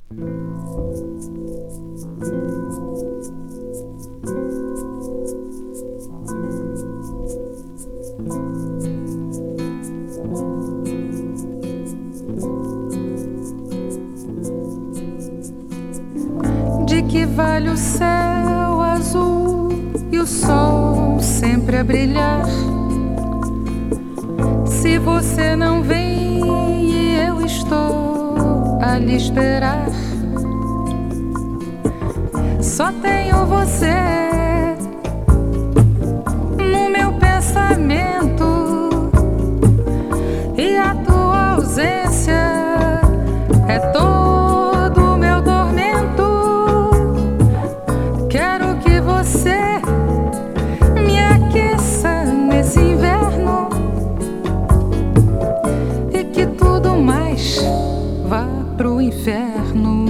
De que vale o céu azul e o sol sempre a brilhar, se você não vem e eu estou a lhe esperar? Só tenho você no meu pensamento, e a tua ausência é todo o meu tormento. Quero que você me aqueça nesse inverno e que tudo mais vá pro inferno.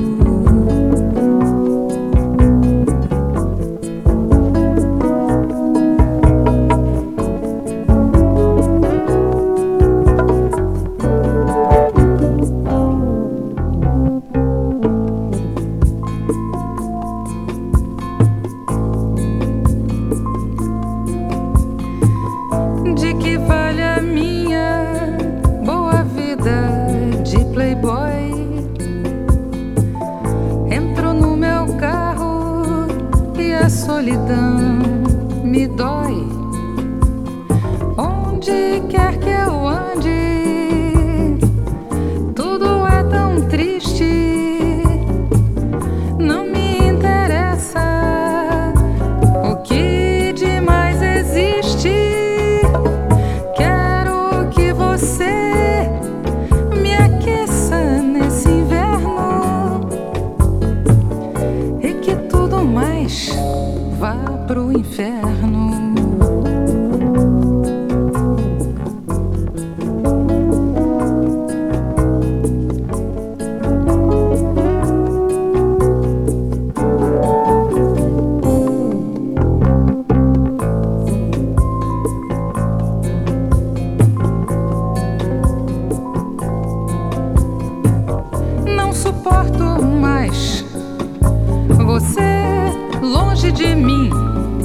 De que vale a minha boa vida de playboy? Entro no meu carro e a solidão me dói. Onde quer que eu ande, tudo é tão triste. Não me interessa o que de mais existe. Quero que você me aqueça nesse inverno e que tudo mais vá pro inferno. Não suporto mais você longe de mim.